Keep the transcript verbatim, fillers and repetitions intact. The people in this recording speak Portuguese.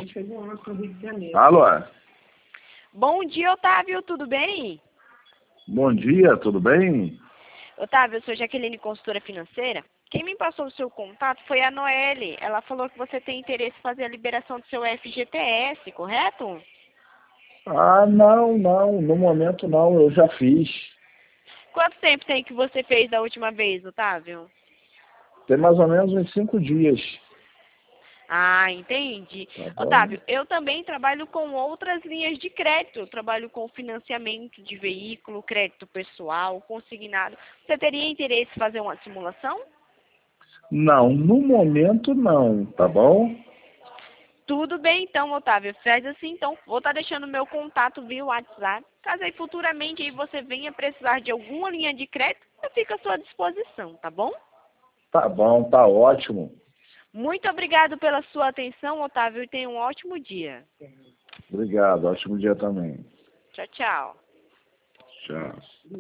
gente fez um ano para o Rio de Janeiro. Alô? Bom dia, Otávio, tudo bem? Bom dia, tudo bem? Otávio, eu sou Jaqueline, consultora financeira. Quem me passou o seu contato foi a Noelle. Ela falou que você tem interesse em fazer a liberação do seu F G T S, correto? Ah, não, não, no momento não, eu já fiz. Quanto tempo tem que você fez da última vez, Otávio? Tem mais ou menos uns cinco dias. Ah, entendi. Tá bom? Otávio, eu também trabalho com outras linhas de crédito. Eu trabalho com financiamento de veículo, crédito pessoal, consignado. Você teria interesse em fazer uma simulação? Não, no momento não, tá bom? Tudo bem então, Otávio. Faz assim então. Vou estar deixando meu contato via WhatsApp. Caso aí futuramente aí você venha precisar de alguma linha de crédito, eu fico à sua disposição, tá bom? Tá bom, tá ótimo. Muito obrigado pela sua atenção, Otávio, e tenha um ótimo dia. Obrigado, ótimo dia também. Tchau, tchau. Tchau.